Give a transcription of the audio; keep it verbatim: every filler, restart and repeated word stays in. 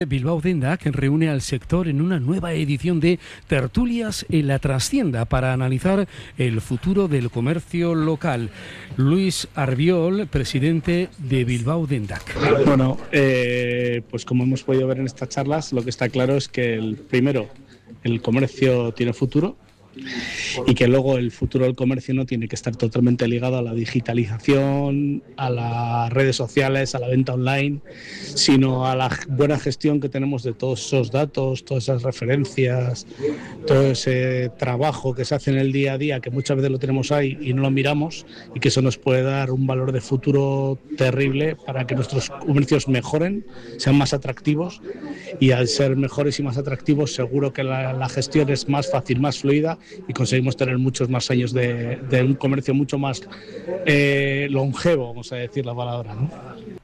Bilbao Dendak reúne al sector en una nueva edición de Tertulias en la Trastienda para analizar el futuro del comercio local. Luis Arbiol, presidente de Bilbao Dendak. Bueno, eh, pues como hemos podido ver en estas charlas, lo que está claro es que el primero, el comercio tiene futuro. Y que luego el futuro del comercio no tiene que estar totalmente ligado a la digitalización, a las redes sociales, a la venta online, sino a la buena gestión que tenemos de todos esos datos, todas esas referencias, todo ese trabajo que se hace en el día a día, que muchas veces lo tenemos ahí y no lo miramos, y que eso nos puede dar un valor de futuro terrible para que nuestros comercios mejoren, sean más atractivos, y al ser mejores y más atractivos seguro que la, la gestión es más fácil, más fluida, y conseguimos tener muchos más años de, de un comercio mucho más eh, longevo, vamos a decir la palabra, ¿no?